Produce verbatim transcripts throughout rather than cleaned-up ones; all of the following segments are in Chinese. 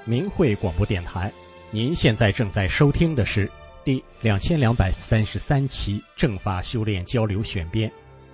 明慧广播电台，您现在正在收听的是第两千两百三十三期正法修炼交流选编。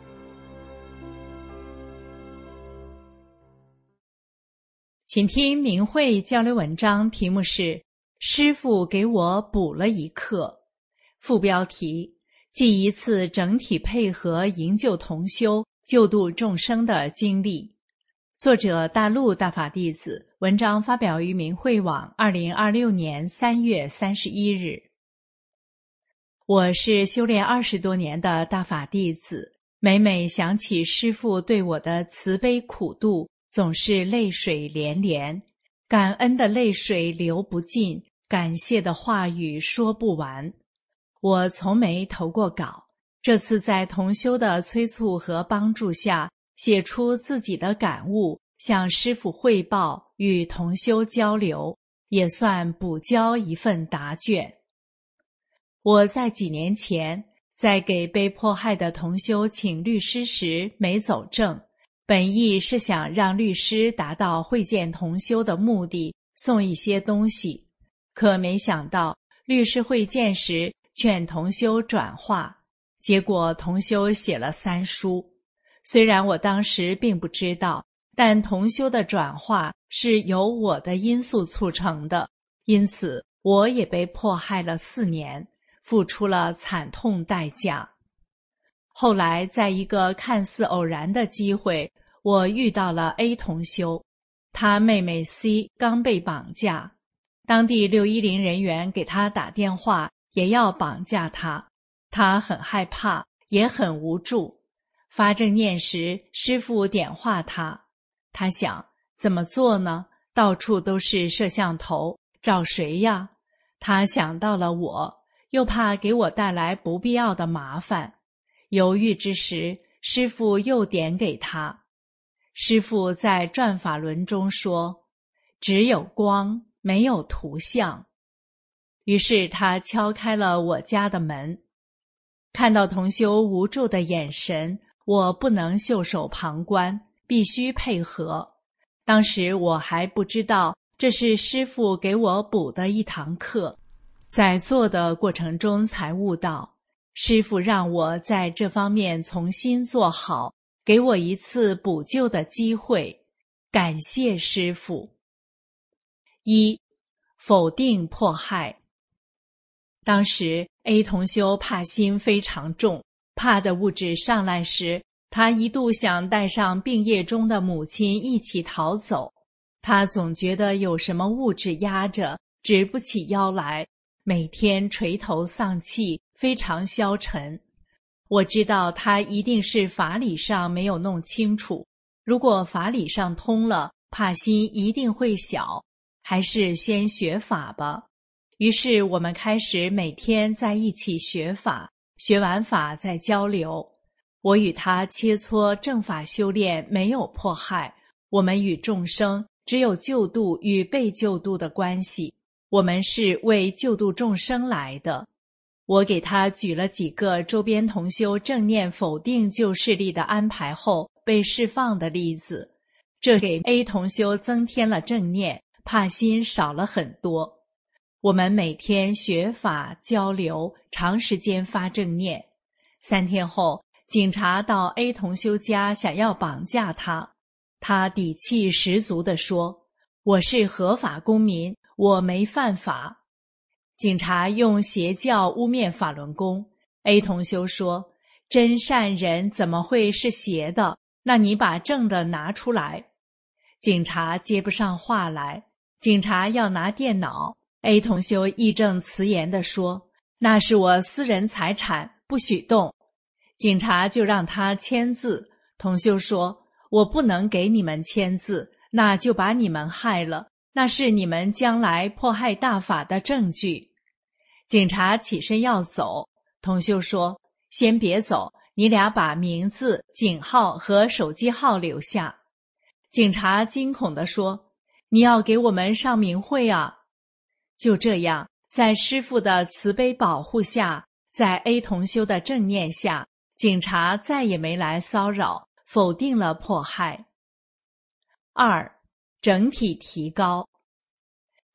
请听明慧交流文章，题目是师父给我补了一课，副标题：记一次整体配合营救同修救度众生的经历。作者大陆大法弟子，文章发表于明慧网二零二六年三月三十一日。我是修炼二十多年的大法弟子，每每想起师父对我的慈悲苦度，总是泪水连连，感恩的泪水流不尽，感谢的话语说不完。我从没投过稿，这次在同修的催促和帮助下，写出自己的感悟，向师父汇报，与同修交流，也算补交一份答卷。我在几年前在给被迫害的同修请律师时没走正，本意是想让律师达到会见同修的目的，送一些东西，可没想到律师会见时劝同修转化，结果同修写了三书。虽然我当时并不知道，但同修的转化是由我的因素促成的，因此我也被迫害了四年，付出了惨痛代价。后来在一个看似偶然的机会，我遇到了 A 同修，他妹妹 C 刚被绑架，当地六一零人员给他打电话，也要绑架他，他很害怕，也很无助。发正念时，师父点化他，他想怎么做呢？到处都是摄像头，找谁呀？他想到了我，又怕给我带来不必要的麻烦。犹豫之时，师父又点给他。师父在转法轮中说，只有光，没有图像。于是他敲开了我家的门，看到同修无助的眼神，我不能袖手旁观，必须配合。当时我还不知道这是师父给我补的一堂课，在做的过程中才悟到，师父让我在这方面重新做好，给我一次补救的机会，感谢师父。一、否定迫害。当时 A 同修怕心非常重，怕的物质上来时，他一度想带上病业中的母亲一起逃走。他总觉得有什么物质压着，直不起腰来，每天垂头丧气，非常消沉。我知道他一定是法理上没有弄清楚，如果法理上通了，怕心一定会小，还是先学法吧。于是我们开始每天在一起学法，学完法再交流。我与他切磋正法修炼没有迫害，我们与众生只有救度与被救度的关系，我们是为救度众生来的。我给他举了几个周边同修正念否定旧势力的安排后被释放的例子，这给 A 同修增添了正念，怕心少了很多。我们每天学法交流，长时间发正念。三天后，警察到 A 同修家想要绑架他，他底气十足地说，我是合法公民，我没犯法。警察用邪教污蔑法轮功， A 同修说，真善人怎么会是邪的？那你把正的拿出来。警察接不上话来，警察要拿电脑， A 同修义正辞严地说，那是我私人财产，不许动。警察就让他签字，同修说，我不能给你们签字，那就把你们害了，那是你们将来迫害大法的证据。警察起身要走，同修说，先别走，你俩把名字、警号和手机号留下。警察惊恐地说，你要给我们上明慧啊。就这样，在师父的慈悲保护下，在 A 同修的正念下，警察再也没来骚扰，否定了迫害。二、整体提高。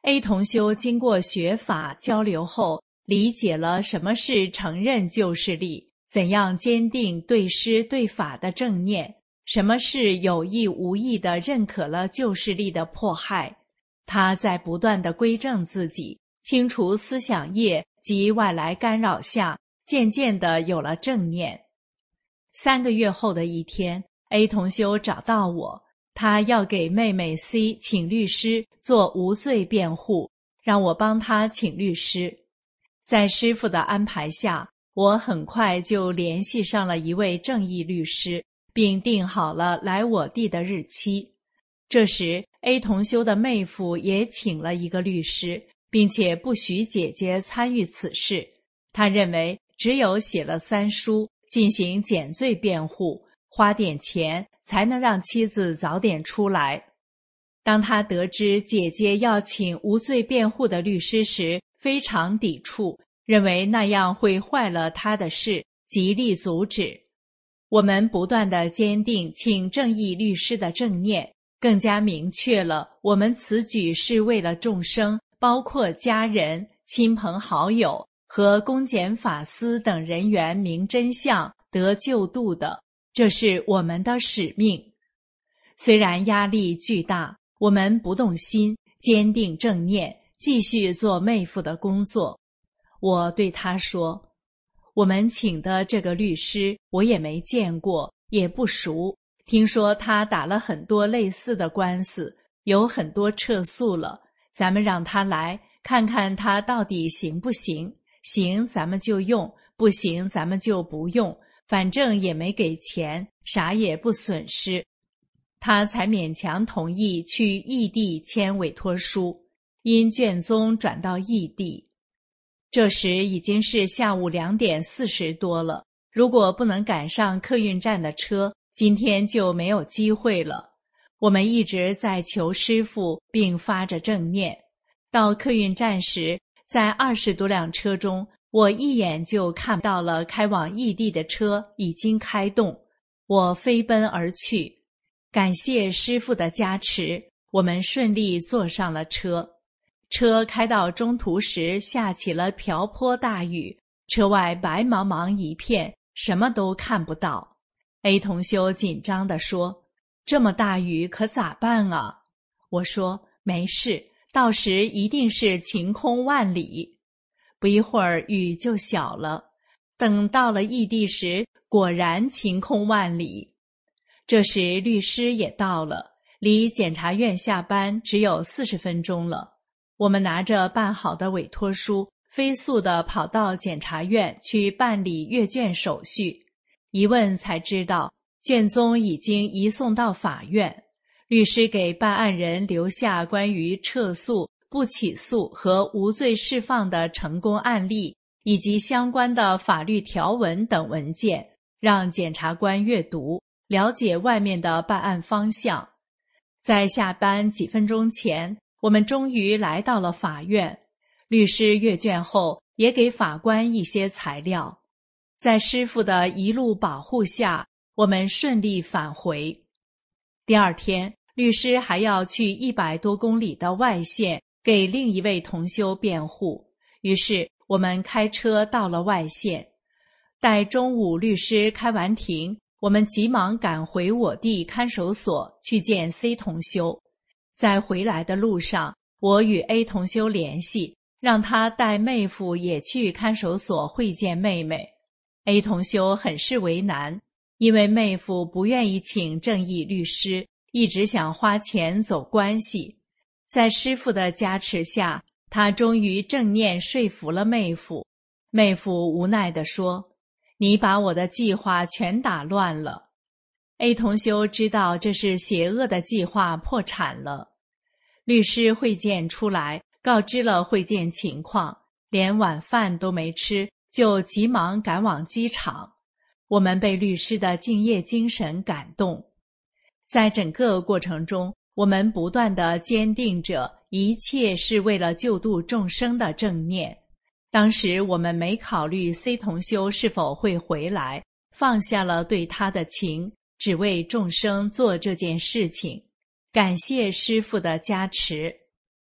A 同修经过学法交流后，理解了什么是承认旧势力，怎样坚定对师对法的正念，什么是有意无意地认可了旧势力的迫害。他在不断地归正自己，清除思想业及外来干扰下，渐渐地有了正念。三个月后的一天， A 同修找到我，他要给妹妹 C 请律师做无罪辩护，让我帮他请律师。在师父的安排下，我很快就联系上了一位正义律师，并定好了来我地的日期。这时 A 同修的妹夫也请了一个律师，并且不许姐姐参与此事。他认为只有写了三书，进行减罪辩护，花点钱才能让妻子早点出来。当他得知姐姐要请无罪辩护的律师时，非常抵触，认为那样会坏了他的事，极力阻止。我们不断地坚定请正义律师的正念，更加明确了我们此举是为了众生，包括家人、亲朋好友和公检法司等人员明真相得救度的，这是我们的使命。虽然压力巨大，我们不动心，坚定正念，继续做妹夫的工作。我对他说，我们请的这个律师我也没见过，也不熟，听说他打了很多类似的官司，有很多撤诉了，咱们让他来看看他到底行不行，行咱们就用，不行咱们就不用，反正也没给钱，啥也不损失。他才勉强同意去异地签委托书，因卷宗转到异地。这时已经是下午两点四十多了，如果不能赶上客运站的车，今天就没有机会了。我们一直在求师父，并发着正念。到客运站时，在二十多辆车中，我一眼就看到了开往异地的车已经开动，我飞奔而去。感谢师父的加持，我们顺利坐上了车。车开到中途时，下起了瓢泼大雨，车外白茫茫一片，什么都看不到。A 同修紧张地说，这么大雨可咋办啊？我说，没事，到时一定是晴空万里。不一会儿雨就小了，等到了异地时，果然晴空万里。这时律师也到了，离检察院下班只有四十分钟了。我们拿着办好的委托书，飞速地跑到检察院去办理阅卷手续。一问才知道，卷宗已经移送到法院。律师给办案人留下关于撤诉、不起诉和无罪释放的成功案例，以及相关的法律条文等文件，让检察官阅读，了解外面的办案方向。在下班几分钟前，我们终于来到了法院。律师阅卷后，也给法官一些材料。在师父的一路保护下，我们顺利返回。第二天，律师还要去一百多公里的外县给另一位同修辩护，于是我们开车到了外县。待中午律师开完庭，我们急忙赶回我地看守所去见 C 同修。在回来的路上，我与 A 同修联系，让他带妹夫也去看守所会见妹妹。A 同修很是为难，因为妹夫不愿意请正义律师，一直想花钱走关系。在师父的加持下，他终于正念说服了妹夫。妹夫无奈地说，你把我的计划全打乱了。A 同修知道这是邪恶的计划破产了。律师会见出来，告知了会见情况，连晚饭都没吃，就急忙赶往机场。我们被律师的敬业精神感动。在整个过程中，我们不断地坚定着一切是为了救度众生的正念。当时我们没考虑 C 同修是否会回来，放下了对他的情，只为众生做这件事情。感谢师父的加持。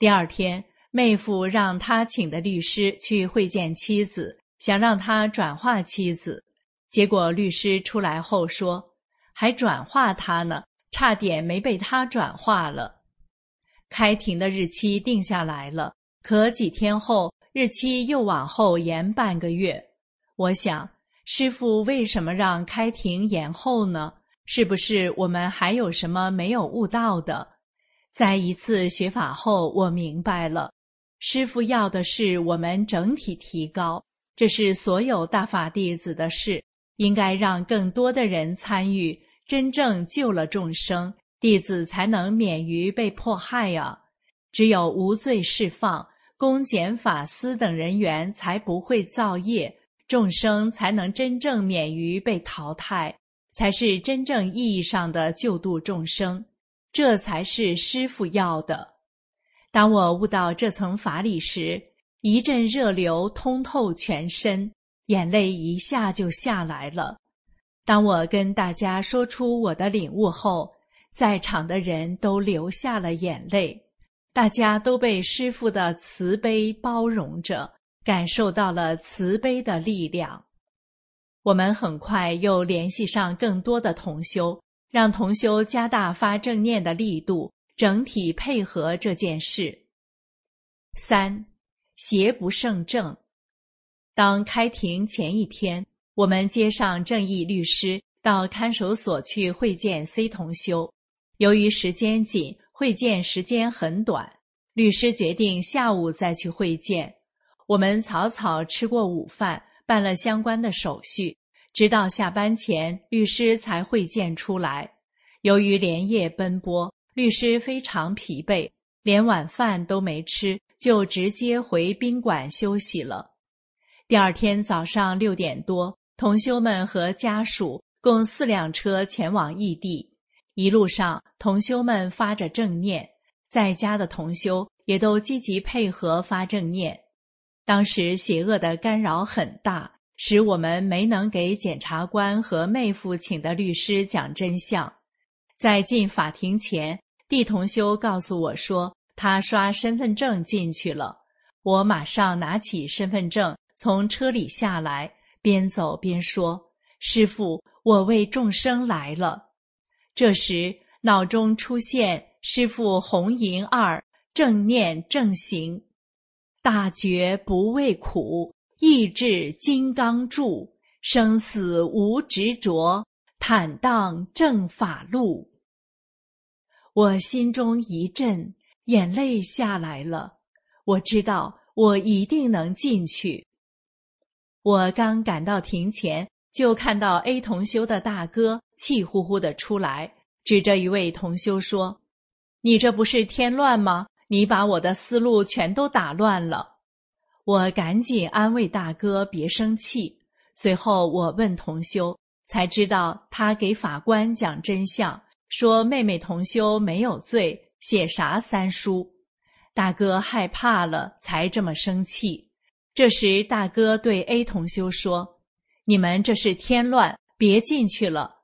第二天，妹夫让他请的律师去会见妻子，想让他转化妻子。结果律师出来后说，还转化他呢，差点没被他转化了。开庭的日期定下来了，可几天后，日期又往后延半个月。我想，师父为什么让开庭延后呢？是不是我们还有什么没有悟到的？在一次学法后，我明白了，师父要的是我们整体提高，这是所有大法弟子的事，应该让更多的人参与，真正救了众生，弟子才能免于被迫害啊！只有无罪释放，公检法司等人员才不会造业，众生才能真正免于被淘汰，才是真正意义上的救度众生，这才是师父要的。当我悟到这层法理时，一阵热流通透全身，眼泪一下就下来了。当我跟大家说出我的领悟后，在场的人都流下了眼泪，大家都被师父的慈悲包容着，感受到了慈悲的力量。我们很快又联系上更多的同修，让同修加大发正念的力度，整体配合这件事。三，邪不胜正。当开庭前一天，我们接上正义律师到看守所去会见 C 同修。由于时间紧，会见时间很短，律师决定下午再去会见。我们草草吃过午饭，办了相关的手续，直到下班前，律师才会见出来。由于连夜奔波，律师非常疲惫，连晚饭都没吃，就直接回宾馆休息了。第二天早上六点多，同修们和家属共四辆车前往异地。一路上，同修们发着正念，在家的同修也都积极配合发正念。当时邪恶的干扰很大，使我们没能给检察官和妹夫请的律师讲真相。在进法庭前，D同修告诉我说，他刷身份证进去了。我马上拿起身份证，从车里下来，边走边说，师父，我为众生来了。这时脑中出现师父红银二，正念正行，大觉不畏苦，意志金刚柱，生死无执着，坦荡正法路。我心中一震，眼泪下来了。我知道我一定能进去。我刚赶到庭前，就看到 A 同修的大哥气呼呼地出来，指着一位同修说，你这不是添乱吗？你把我的思路全都打乱了。我赶紧安慰大哥别生气。随后我问同修，才知道他给法官讲真相，说妹妹同修没有罪，写啥三书。大哥害怕了，才这么生气。这时大哥对 A 同修说，你们这是添乱，别进去了。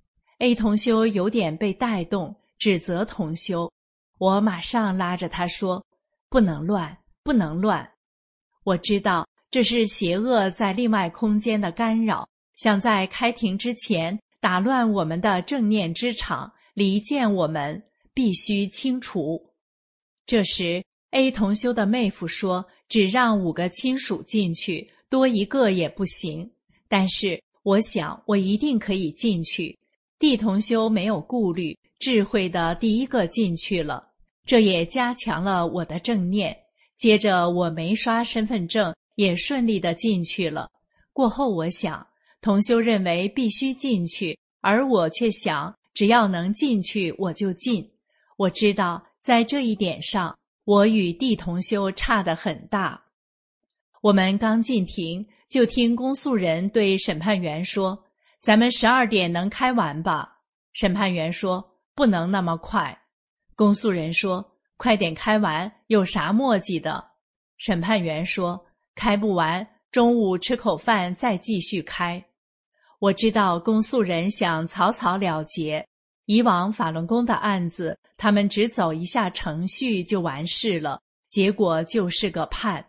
A 同修有点被带动，指责同修。我马上拉着他说，不能乱，不能乱。我知道这是邪恶在另外空间的干扰，想在开庭之前打乱我们的正念之场，离间我们，必须清除。这时 A 同修的妹夫说，只让五个亲属进去，多一个也不行。但是我想我一定可以进去。D 同修没有顾虑，智慧的第一个进去了，这也加强了我的正念。接着我没刷身份证，也顺利的进去了。过后我想，同修认为必须进去，而我却想，只要能进去我就进。我知道在这一点上，我与 D 同修差得很大。我们刚进庭，就听公诉人对审判员说，咱们十二点能开完吧？审判员说，不能那么快。公诉人说，快点开完，有啥磨叽的？审判员说，开不完，中午吃口饭再继续开。我知道公诉人想草草了结，以往法轮功的案子，他们只走一下程序就完事了， 结果就是个判。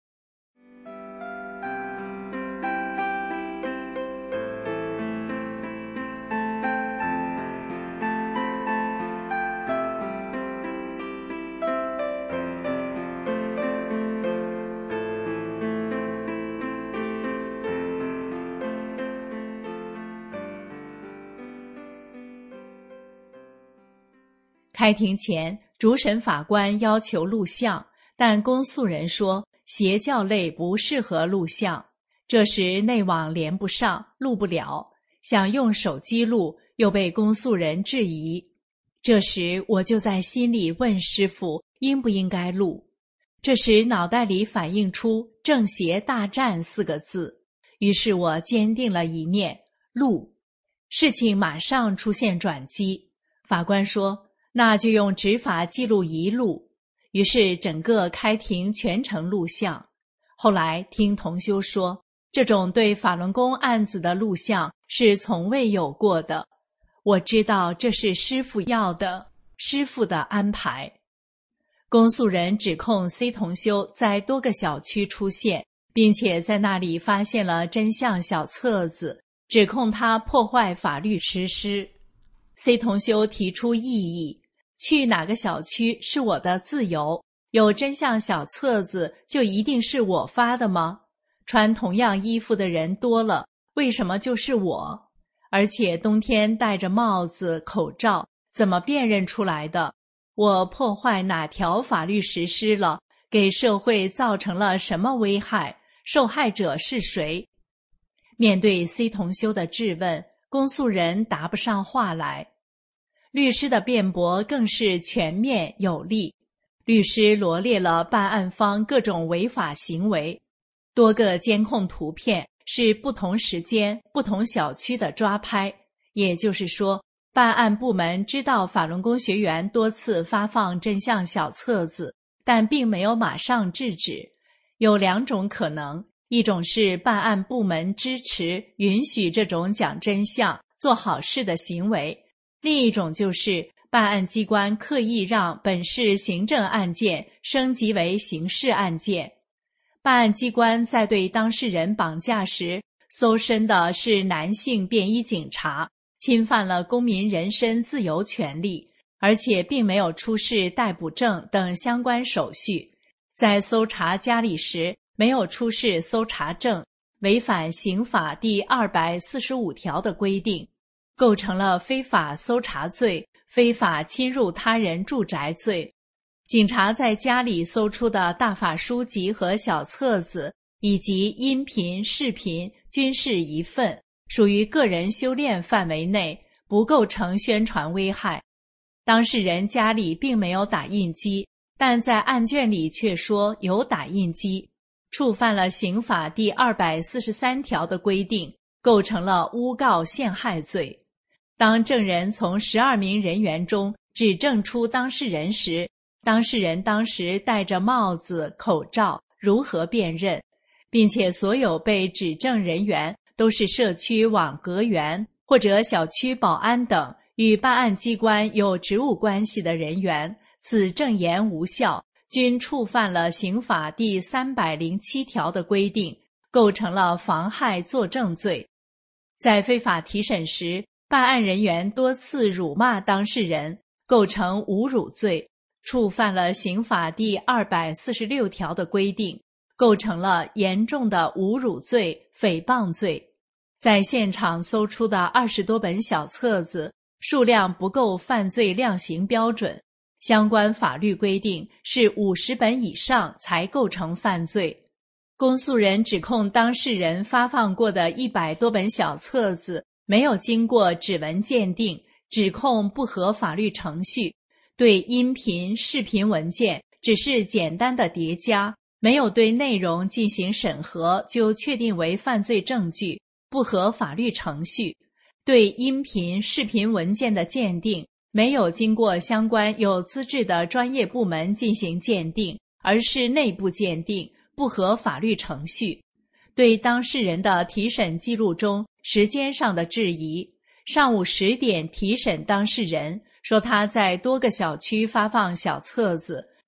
开庭前，主审法官要求录像，但公诉人说邪教类不适合录像。这时内网连不上，录不了，想用手机录，又被公诉人质疑。这时我就在心里问师父应不应该录。这时脑袋里反映出正邪大战四个字，于是我坚定了一念，录。事情马上出现转机，法官说那就用执法记录仪录，于是整个开庭全程录像。后来听同修说，这种对法轮功案子的录像是从未有过的。我知道这是师父要的，师父的安排。公诉人指控 C 同修在多个小区出现，并且在那里发现了真相小册子，指控他破坏法律实施。C 同修提出异议，去哪个小区是我的自由，有真相小册子就一定是我发的吗？穿同样衣服的人多了，为什么就是我？而且冬天戴着帽子、口罩，怎么辨认出来的？我破坏哪条法律实施了？给社会造成了什么危害？受害者是谁？面对 C 同修的质问，公诉人答不上话来。律师的辩驳更是全面有力，律师罗列了办案方各种违法行为，多个监控图片是不同时间、不同小区的抓拍，也就是说，办案部门知道法轮功学员多次发放真相小册子，但并没有马上制止。有两种可能，一种是办案部门支持、允许这种讲真相、做好事的行为，另一种就是办案机关刻意让本市行政案件升级为刑事案件。办案机关在对当事人绑架时，搜身的是男性便衣警察，侵犯了公民人身自由权利，而且并没有出示逮捕证等相关手续。在搜查家里时，没有出示搜查证，违反刑法第二百四十五条的规定，构成了非法搜查罪、非法侵入他人住宅罪。警察在家里搜出的大法书籍和小册子，以及音频、视频均是一份，属于个人修炼范围内，不构成宣传危害。当事人家里并没有打印机，但在案卷里却说有打印机，触犯了刑法第二百四十三条的规定，构成了诬告陷害罪。当证人从十二名人员中指证出当事人时，当事人当时戴着帽子、口罩，如何辨认？并且所有被指证人员都是社区网格员或者小区保安等与办案机关有职务关系的人员，此证言无效，均触犯了刑法第三百零七条的规定，构成了妨害作证罪。在非法提审时，办案人员多次辱骂当事人，构成侮辱罪，触犯了刑法第二百四十六条的规定，构成了严重的侮辱罪、诽谤罪。在现场搜出的二十多本小册子，数量不够犯罪量刑标准，相关法律规定是五十本以上才构成犯罪。公诉人指控当事人发放过的一百多本小册子没有经过指纹鉴定，指控不合法律程序，对音频、视频文件只是简单的叠加，没有对内容进行审核就确定为犯罪证据，不合法律程序。对音频、视频文件的鉴定，没有经过相关有资质的专业部门进行鉴定，而是内部鉴定，不合法律程序。对当事人的提审记录中时间上的质疑，上午十点提审当事人，说他在多个小区发放小册子，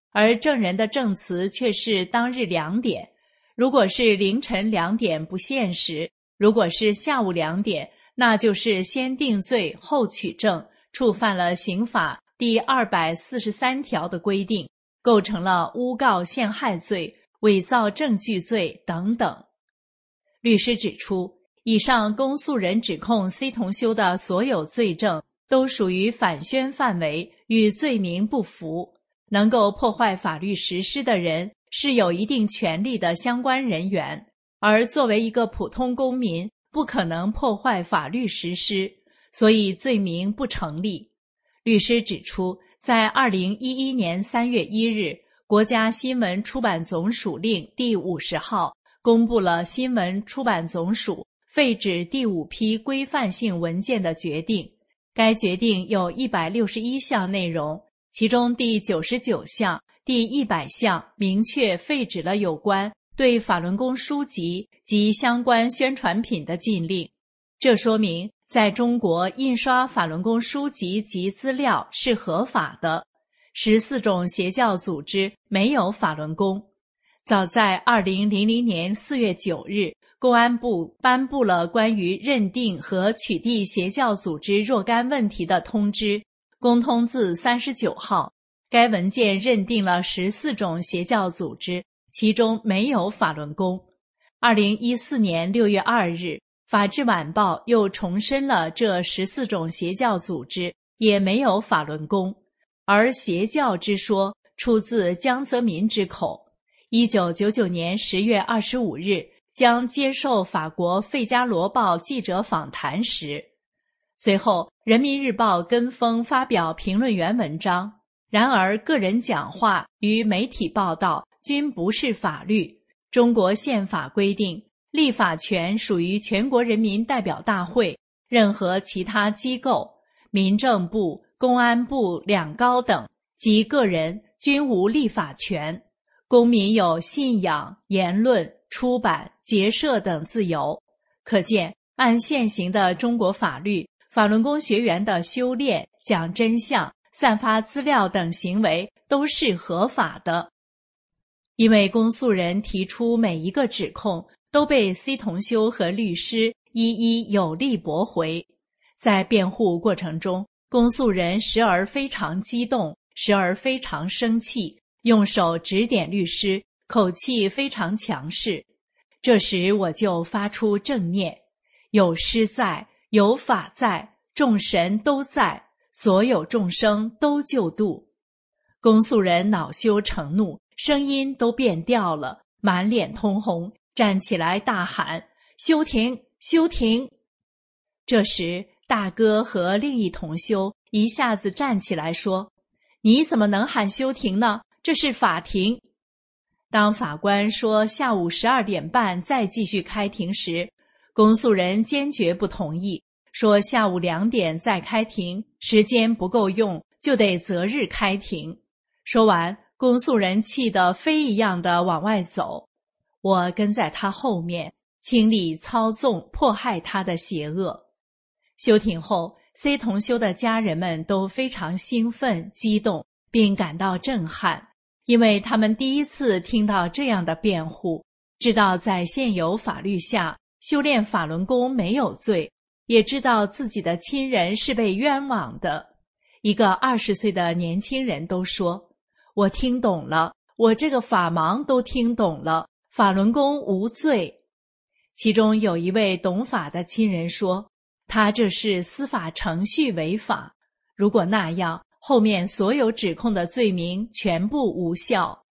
而证人的证词却是当日两点。如果是凌晨两点不现实，如果是下午两点，那就是先定罪后取证，触犯了刑法第二百四十三条的规定，构成了诬告陷害罪、伪造证据罪等等。律师指出，以上公诉人指控 C 同修的所有罪证都属于反宣范围，与罪名不符。能够破坏法律实施的人是有一定权利的相关人员，而作为一个普通公民，不可能破坏法律实施，所以罪名不成立。律师指出，在二零一一年三月一日，国家新闻出版总署令第五十号公布了新闻出版总署废止第五批规范性文件的决定。该决定有一百六十一项内容，其中第九十九项、第一百项明确废止了有关对法轮功书籍及相关宣传品的禁令。这说明在中国印刷法轮功书籍及资料是合法的，十四种邪教组织没有法轮功。早在二零零零年四月九日，公安部颁布了关于认定和取缔邪教组织若干问题的通知，公通字三十九号。该文件认定了十四种邪教组织，其中没有法轮功。二零一四年六月二日，法制晚报又重申了这十四种邪教组织也没有法轮功，而邪教之说出自江泽民之口。一九九九年十月二十五日，将接受法国《费加罗报》记者访谈时，随后《人民日报》跟风发表评论员文章。然而，个人讲话与媒体报道均不是法律。中国宪法规定，立法权属于全国人民代表大会，任何其他机构、民政部、公安部两高等及个人均无立法权。公民有信仰、言论、出版、结社等自由。可见，按现行的中国法律，法轮功学员的修炼、讲真相、散发资料等行为都是合法的。因为公诉人提出每一个指控都被 C 同修和律师一一有力驳回，在辩护过程中，公诉人时而非常激动，时而非常生气，用手指点律师，口气非常强势。这时我就发出正念：有师在，有法在，众神都在，所有众生都救度。公诉人恼羞成怒，声音都变调了，满脸通红，站起来大喊：休庭，休庭！这时大哥和另一同修一下子站起来说：你怎么能喊休庭呢？这是法庭。当法官说下午十二点半再继续开庭时，公诉人坚决不同意，说下午两点再开庭，时间不够用，就得择日开庭。说完，公诉人气得飞一样的往外走。我跟在他后面，倾力操纵迫害他的邪恶。休庭后， C 同修的家人们都非常兴奋激动，并感到震撼，因为他们第一次听到这样的辩护，知道在现有法律下修炼法轮功没有罪，也知道自己的亲人是被冤枉的。一个二十岁的年轻人都说：我听懂了，我这个法盲都听懂了，法轮功无罪。其中有一位懂法的亲人说，他这是司法程序违法，如果那样，后面所有指控的罪名全部无效。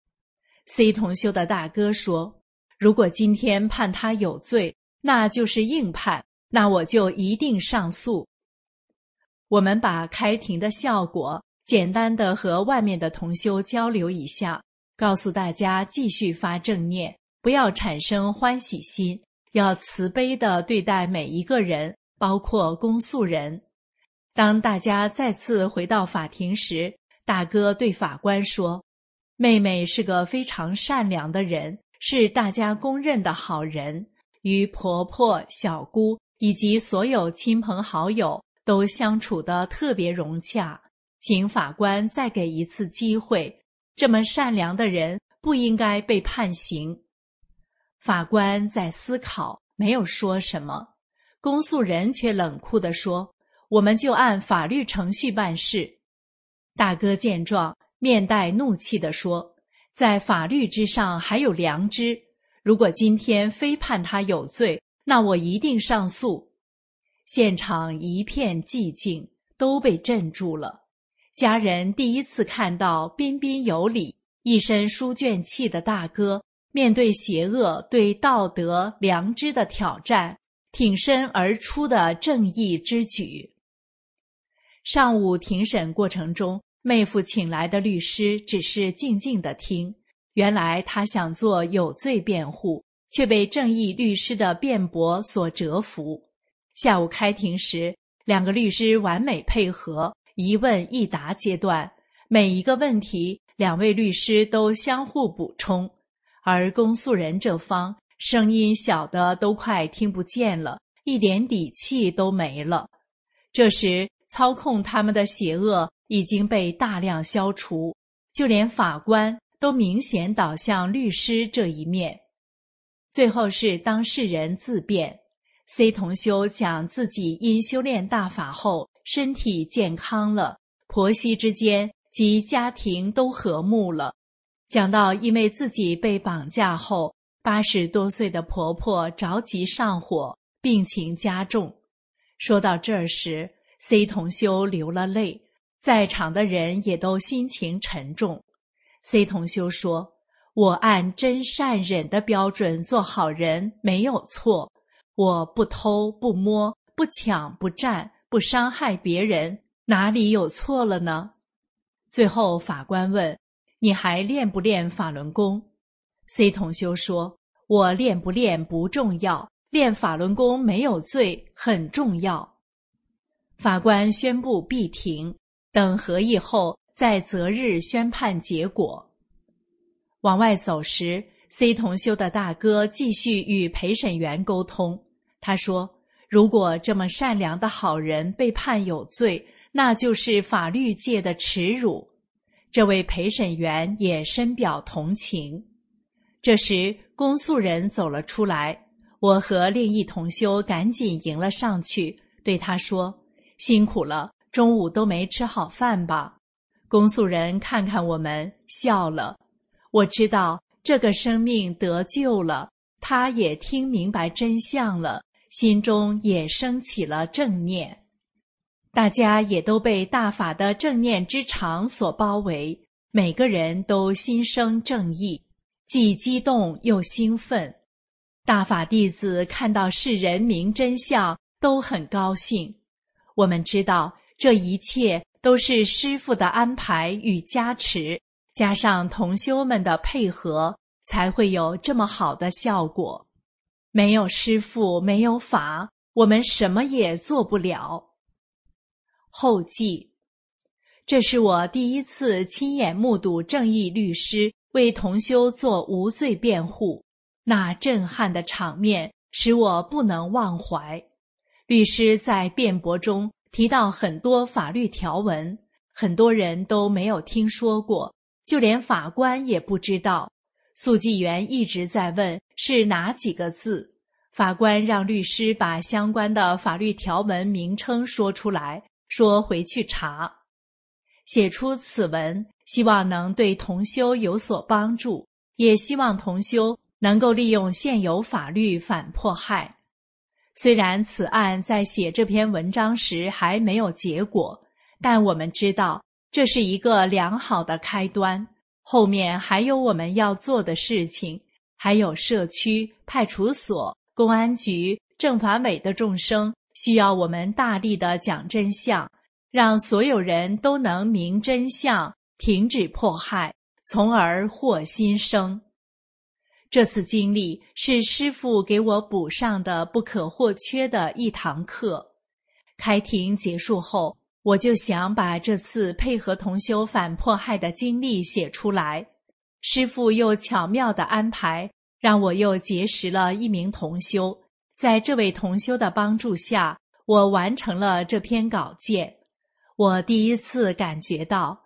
C 同修的大哥说，如果今天判他有罪，那就是硬判，那我就一定上诉。我们把开庭的效果简单的和外面的同修交流一下，告诉大家继续发正念，不要产生欢喜心，要慈悲地对待每一个人，包括公诉人。当大家再次回到法庭时，大哥对法官说，妹妹是个非常善良的人，是大家公认的好人，与婆婆、小姑以及所有亲朋好友都相处得特别融洽，请法官再给一次机会， 这么善良的人不应该被判刑。法官在思考，没有说什么。公诉人却冷酷地说：我们就按法律程序办事。大哥见状，面带怒气地说：在法律之上还有良知，如果今天非判他有罪，那我一定上诉。现场一片寂静，都被镇住了。家人第一次看到彬彬有礼、一身书卷气的大哥面对邪恶对道德良知的挑战，挺身而出的正义之举。上午庭审过程中，妹夫请来的律师只是静静地听，原来他想做有罪辩护，却被正义律师的辩驳所折服。下午开庭时，两个律师完美配合，一问一答阶段，每一个问题两位律师都相互补充，而公诉人这方声音小的都快听不见了，一点底气都没了。这时操控他们的邪恶已经被大量消除，就连法官都明显倒向律师这一面。最后是当事人自辩， C 同修讲自己因修炼大法后身体健康了，婆媳之间及家庭都和睦了。讲到因为自己被绑架后，八十多岁的婆婆着急上火，病情加重。说到这儿时， C 同修流了泪，在场的人也都心情沉重。 C 同修说：我按真善忍的标准做好人没有错，我不偷不摸不抢不占不伤害别人，哪里有错了呢？最后法官问：你还练不练法轮功？ C 同修说：我练不练不重要，练法轮功没有罪很重要。法官宣布闭庭，等合议后在择日宣判结果。往外走时， C 同修的大哥继续与陪审员沟通。他说：如果这么善良的好人被判有罪，那就是法律界的耻辱。这位陪审员也深表同情。这时公诉人走了出来，我和另一同修赶紧迎了上去，对他说：辛苦了，中午都没吃好饭吧？公诉人看看我们，笑了。我知道这个生命得救了，他也听明白真相了，心中也升起了正念。大家也都被大法的正念之场所包围，每个人都心生正义，既激动又兴奋。大法弟子看到世人明真相，都很高兴。我们知道这一切都是师父的安排与加持，加上同修们的配合，才会有这么好的效果。没有师父，没有法，我们什么也做不了。后记：这是我第一次亲眼目睹正义律师为同修做无罪辩护，那震撼的场面使我不能忘怀。律师在辩驳中提到很多法律条文，很多人都没有听说过，就连法官也不知道。速记员一直在问是哪几个字，法官让律师把相关的法律条文名称说出来，说回去查。写出此文，希望能对同修有所帮助，也希望同修能够利用现有法律反迫害。虽然此案在写这篇文章时还没有结果，但我们知道这是一个良好的开端，后面还有我们要做的事情，还有社区、派出所、公安局、政法委的众生需要我们大力的讲真相，让所有人都能明真相，停止迫害，从而获新生。这次经历是师父给我补上的不可或缺的一堂课。开庭结束后，我就想把这次配合同修反迫害的经历写出来。师父又巧妙地安排，让我又结识了一名同修。在这位同修的帮助下，我完成了这篇稿件。我第一次感觉到，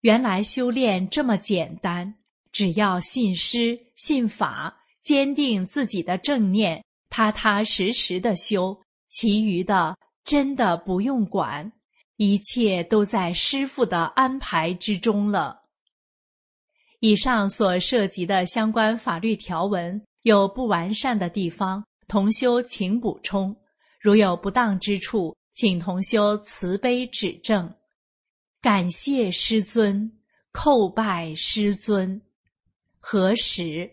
原来修炼这么简单，只要信师、信法，坚定自己的正念，踏踏实实的修，其余的真的不用管，一切都在师父的安排之中了。以上所涉及的相关法律条文有不完善的地方，同修请补充，如有不当之处，请同修慈悲指正。感谢师尊，叩拜师尊。何时？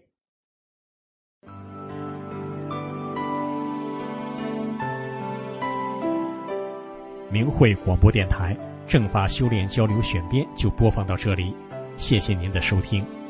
明慧广播电台正法修炼交流选编就播放到这里，谢谢您的收听。